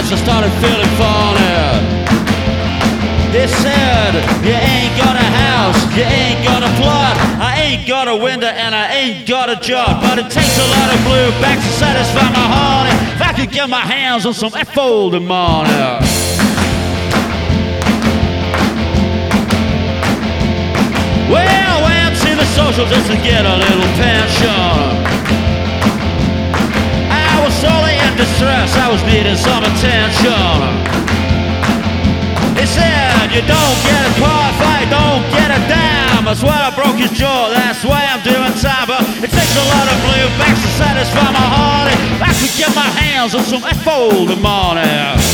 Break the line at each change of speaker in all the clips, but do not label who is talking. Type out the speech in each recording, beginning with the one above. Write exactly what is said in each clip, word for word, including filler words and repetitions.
stress, I started feeling funny. He said, you ain't got a house, you ain't got a plot, I ain't got a window and I ain't got a job, but it takes a lot of blue backs to satisfy my honey. If I could get my hands on some F-folded money. Well, I went to the social just to get a little pension. I was sorely in distress, I was needing some attention. He said, you don't get a car if I don't get a dime. That's why I broke his jaw, that's why I'm doing time. But it takes a lot of blue backs to satisfy my heart. If I could get my hands on some F-folded money.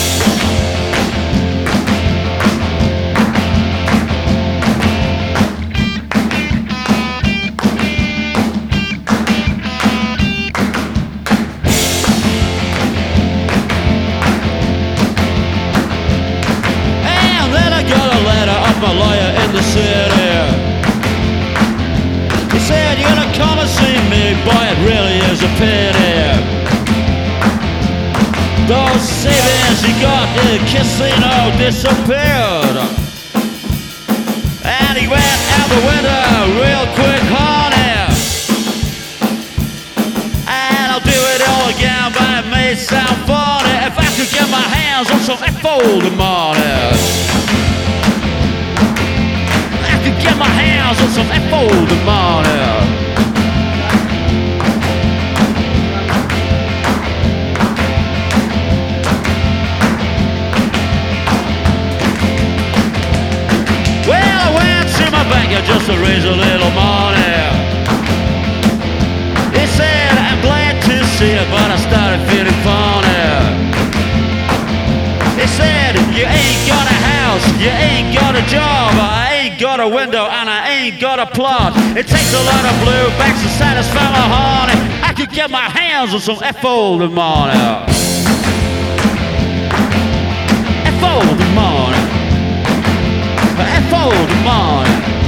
My lawyer in the city. He said, you're gonna come and see me, boy, it really is a pity. Those savings you got in the casino disappeared. And he went out the window real quick, honey. And I'll do it all again, but it may sound funny if I could get my hands on some F-folded money. Get my hands on some F-folded money. Well, I went to my banker just to raise a little money. He said, I'm glad to see it, but I started feeling funny. He said, you ain't got a house, you ain't got a job, I ain't got a window and I ain't got a plot. It takes a lot of blue backs to satisfy my honey. I could get my hands on some F-folded money. F-folded money. F-folded money.